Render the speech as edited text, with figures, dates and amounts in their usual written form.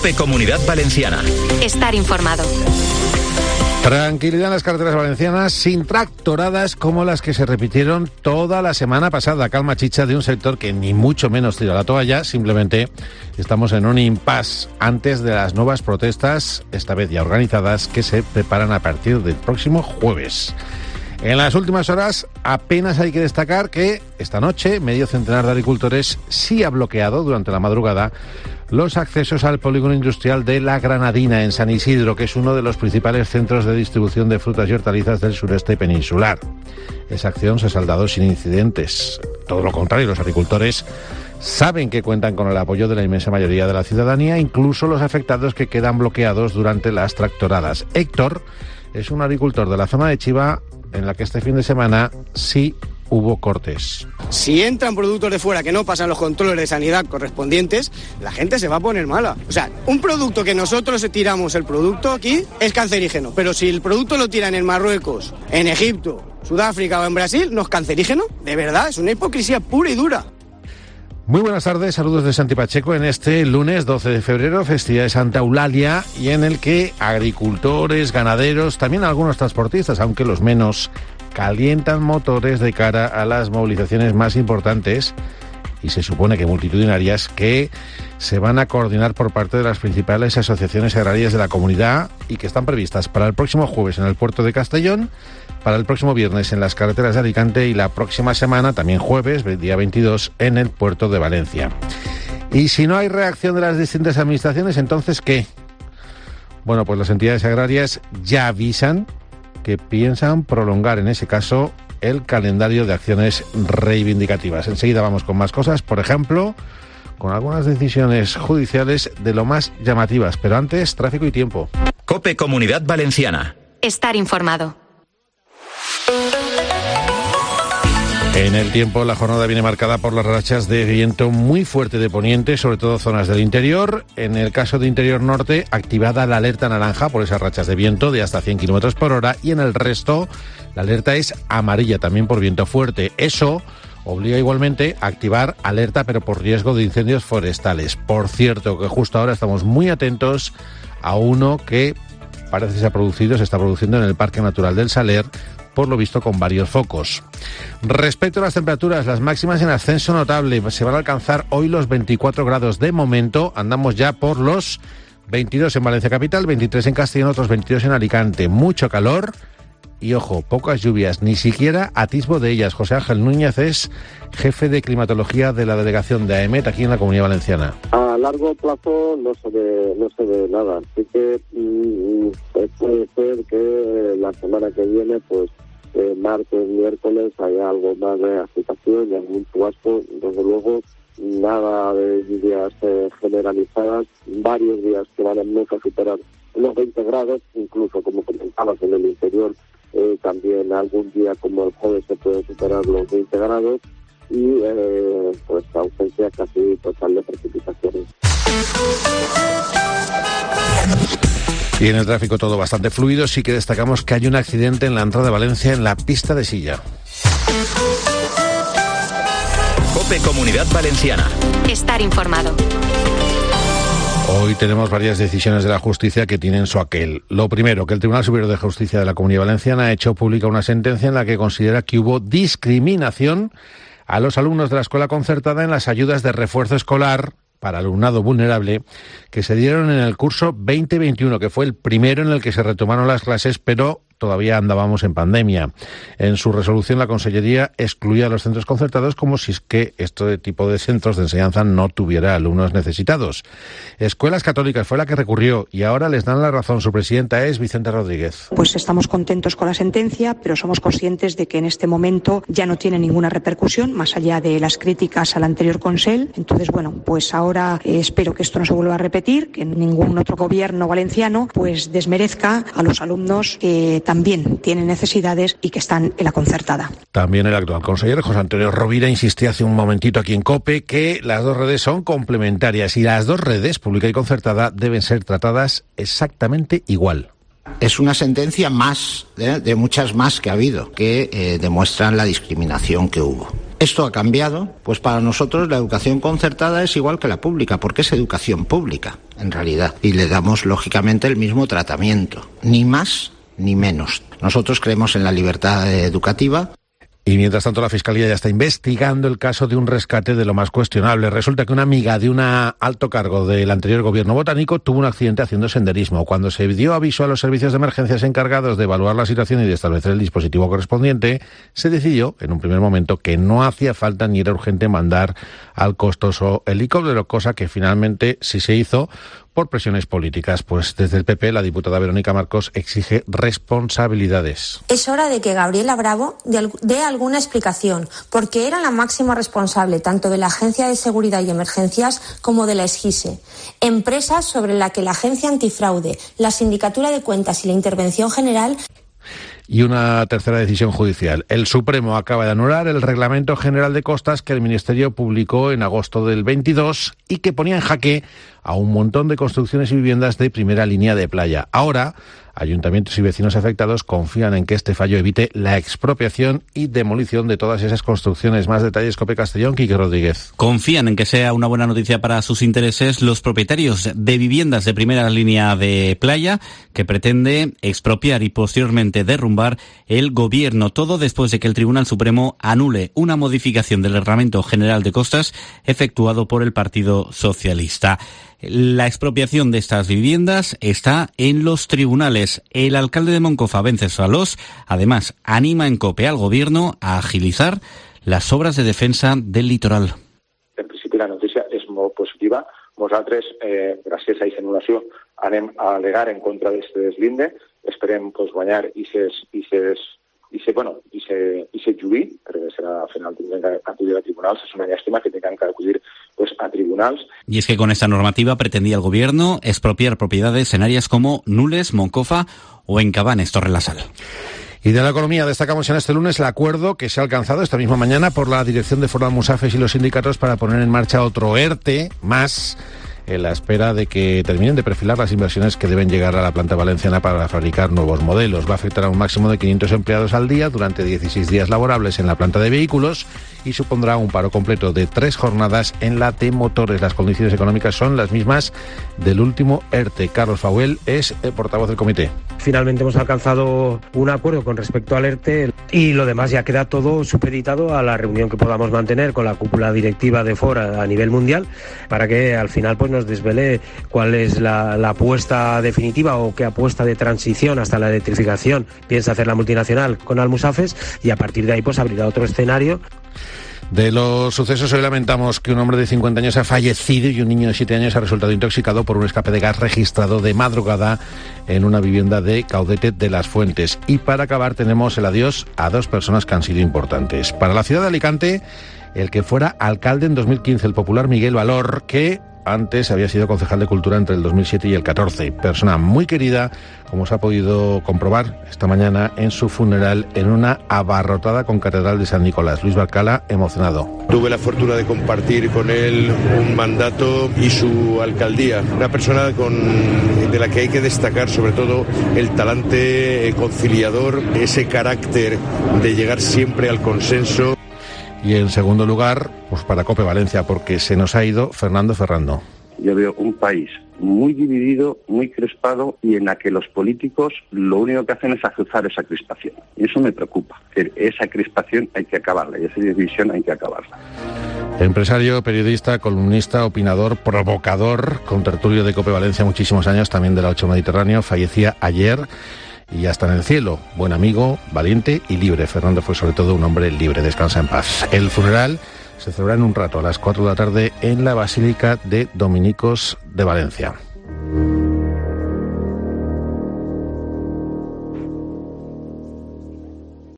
COPE Comunidad Valenciana. Estar informado. Tranquilidad en las carreteras valencianas, sin tractoradas como las que se repitieron toda la semana pasada. Calma chicha de un sector que ni mucho menos tira la toalla, simplemente estamos en un impasse antes de las nuevas protestas, esta vez ya organizadas, que se preparan a partir del próximo jueves. En las últimas horas apenas hay que destacar que esta noche medio centenar de agricultores sí ha bloqueado durante la madrugada los accesos al polígono industrial de La Granadina en San Isidro, que es uno de los principales centros de distribución de frutas y hortalizas del sureste peninsular. Esa acción se ha saldado sin incidentes. Todo lo contrario, los agricultores saben que cuentan con el apoyo de la inmensa mayoría de la ciudadanía, incluso los afectados que quedan bloqueados durante las tractoradas. Héctor es un agricultor de la zona de Chiva, en la que este fin de semana sí hubo cortes. Si entran productos de fuera que no pasan los controles de sanidad correspondientes, la gente se va a poner mala. O sea, un producto que nosotros tiramos el producto aquí es cancerígeno, pero si el producto lo tiran en Marruecos, en Egipto, Sudáfrica o en Brasil, ¿no es cancerígeno? De verdad, es una hipocresía pura y dura. Muy buenas tardes, saludos de Santi Pacheco en este lunes 12 de febrero, festividad de Santa Eulalia, y en el que agricultores, ganaderos, también algunos transportistas, aunque los menos, calientan motores de cara a las movilizaciones más importantes y se supone que multitudinarias que se van a coordinar por parte de las principales asociaciones agrarias de la comunidad y que están previstas para el próximo jueves en el puerto de Castellón, para el próximo viernes en las carreteras de Alicante y la próxima semana, también jueves, día 22, en el puerto de Valencia. Y si no hay reacción de las distintas administraciones, ¿entonces qué? Bueno, pues las entidades agrarias ya avisan que piensan prolongar, en ese caso, el calendario de acciones reivindicativas. Enseguida vamos con más cosas, por ejemplo, con algunas decisiones judiciales de lo más llamativas. Pero antes, tráfico y tiempo. COPE Comunidad Valenciana. Estar informado. En el tiempo, la jornada viene marcada por las rachas de viento muy fuerte de poniente, sobre todo zonas del interior. En el caso de interior norte, activada la alerta naranja por esas rachas de viento de hasta 100 kilómetros por hora, y en el resto, la alerta es amarilla, también por viento fuerte. Eso obliga igualmente a activar alerta, pero por riesgo de incendios forestales. Por cierto, que justo ahora estamos muy atentos a uno que parece se está produciendo en el Parque Natural del Saler, por lo visto con varios focos. Respecto a las temperaturas, las máximas en ascenso notable. Se van a alcanzar hoy los 24 grados de momento. Andamos ya por los 22 en Valencia capital, 23 en Castellón, otros 22 en Alicante. Mucho calor y, ojo, pocas lluvias, ni siquiera atisbo de ellas. José Ángel Núñez es jefe de climatología de la delegación de AEMET aquí en la Comunidad Valenciana. A largo plazo no se ve nada, así que puede ser que la semana que viene, pues martes, miércoles, haya algo más de agitación y algún chubasco. Desde luego, nada de lluvias generalizadas, varios días que van a nunca superar los 20 grados, incluso como comentabas en el interior, también algún día como el jueves se puede superar los 20 grados y pues ausencia casi total de precipitaciones. Y en el tráfico todo bastante fluido. Sí que destacamos que hay un accidente en la entrada de Valencia en la pista de Silla. COPE Comunidad Valenciana. Estar informado. Hoy tenemos varias decisiones de la justicia que tienen su aquel. Lo primero, que el Tribunal Superior de Justicia de la Comunidad Valenciana ha hecho pública una sentencia en la que considera que hubo discriminación a los alumnos de la escuela concertada en las ayudas de refuerzo escolar para alumnado vulnerable que se dieron en el curso 2021, que fue el primero en el que se retomaron las clases, pero todavía andábamos en pandemia. En su resolución, la Consellería excluía a los centros concertados como si es que este tipo de centros de enseñanza no tuviera alumnos necesitados. Escuelas Católicas fue la que recurrió y ahora les dan la razón. Su presidenta es Vicente Rodríguez. Pues estamos contentos con la sentencia, pero somos conscientes de que en este momento ya no tiene ninguna repercusión, más allá de las críticas al anterior Consell. Entonces, bueno, pues ahora espero que esto no se vuelva a repetir, que ningún otro gobierno valenciano pues desmerezca a los alumnos que también tienen necesidades y que están en la concertada. También el actual consejero José Antonio Rovira insistía hace un momentito aquí en COPE que las dos redes son complementarias y las dos redes, pública y concertada, deben ser tratadas exactamente igual. Es una sentencia más, de muchas más que ha habido, que demuestran la discriminación que hubo. Esto ha cambiado, pues para nosotros la educación concertada es igual que la pública, porque es educación pública, en realidad, y le damos lógicamente el mismo tratamiento, ni más ni menos. Nosotros creemos en la libertad educativa. Y mientras tanto la Fiscalía ya está investigando el caso de un rescate de lo más cuestionable. Resulta que una amiga de un alto cargo del anterior gobierno botánico tuvo un accidente haciendo senderismo. Cuando se dio aviso a los servicios de emergencias encargados de evaluar la situación y de establecer el dispositivo correspondiente, se decidió en un primer momento que no hacía falta ni era urgente mandar al costoso helicóptero, cosa que finalmente sí se hizo por presiones políticas. Pues desde el PP la diputada Verónica Marcos exige responsabilidades. Es hora de que Gabriela Bravo dé alguna explicación, porque era la máxima responsable tanto de la Agencia de Seguridad y Emergencias como de la SGISE, empresa sobre la que la Agencia Antifraude, la Sindicatura de Cuentas y la Intervención General. Y una tercera decisión judicial. El Supremo acaba de anular el Reglamento General de Costas que el Ministerio publicó en agosto del 22 y que ponía en jaque a un montón de construcciones y viviendas de primera línea de playa. Ahora, ayuntamientos y vecinos afectados confían en que este fallo evite la expropiación y demolición de todas esas construcciones. Más detalles, COPE Castellón, Quique Rodríguez. Confían en que sea una buena noticia para sus intereses los propietarios de viviendas de primera línea de playa que pretende expropiar y posteriormente derrumbar el gobierno. Todo después de que el Tribunal Supremo anule una modificación del Reglamento General de Costas efectuado por el Partido Socialista. La expropiación de estas viviendas está en los tribunales. El alcalde de Moncofa, Venceslalos, además anima en COPE al gobierno a agilizar las obras de defensa del litoral. En principi la notícia és molt positiva. Nosaltres, gràcies a aquesta anul·lació, anem a alegar en contra d'aquest deslinde. Esperem guanyar i se judici, perquè serà al final tindran que acudir a tribunals. És una llàstima que tengan que acudir a tribunals. Y es que con esta normativa pretendía el gobierno expropiar propiedades en áreas como Nules, Moncofa o en Cabanes, Torrelasal. Y de la economía destacamos en este lunes el acuerdo que se ha alcanzado esta misma mañana por la dirección de Ford Almusafes y los sindicatos para poner en marcha otro ERTE más en la espera de que terminen de perfilar las inversiones que deben llegar a la planta valenciana para fabricar nuevos modelos. Va a afectar a un máximo de 500 empleados al día durante 16 días laborables en la planta de vehículos y supondrá un paro completo de 3 jornadas en la de motores. Las condiciones económicas son las mismas del último ERTE. Carlos Fauel es el portavoz del comité. Finalmente hemos alcanzado un acuerdo con respecto al ERTE y lo demás ya queda todo supeditado a la reunión que podamos mantener con la cúpula directiva de Ford a nivel mundial para que al final nos desvele cuál es la apuesta definitiva o qué apuesta de transición hasta la electrificación piensa hacer la multinacional con Almusafes y a partir de ahí abrirá otro escenario. De los sucesos, hoy lamentamos que un hombre de 50 años ha fallecido y un niño de 7 años ha resultado intoxicado por un escape de gas registrado de madrugada en una vivienda de Caudete de las Fuentes. Y para acabar tenemos el adiós a 2 personas que han sido importantes. Para la ciudad de Alicante, el que fuera alcalde en 2015, el popular Miguel Valor, que antes había sido concejal de Cultura entre el 2007 y el 14. Persona muy querida, como se ha podido comprobar esta mañana en su funeral en una abarrotada concatedral de San Nicolás. Luis Barcala, emocionado. Tuve la fortuna de compartir con él un mandato y su alcaldía. Una persona de la que hay que destacar sobre todo el talante conciliador, ese carácter de llegar siempre al consenso. Y en segundo lugar, pues para COPE Valencia, porque se nos ha ido Fernando Ferrando. Yo veo un país muy dividido, muy crispado y en la que los políticos lo único que hacen es azuzar esa crispación. Y eso me preocupa. Esa crispación hay que acabarla y esa división hay que acabarla. Empresario, periodista, columnista, opinador, provocador, contertulio de COPE Valencia muchísimos años, también de la 8 Mediterráneo, fallecía ayer. Y hasta en el cielo, buen amigo, valiente y libre. Fernando fue sobre todo un hombre libre, descansa en paz. El funeral se celebra en un rato, a las 4 de la tarde, en la Basílica de Dominicos de Valencia.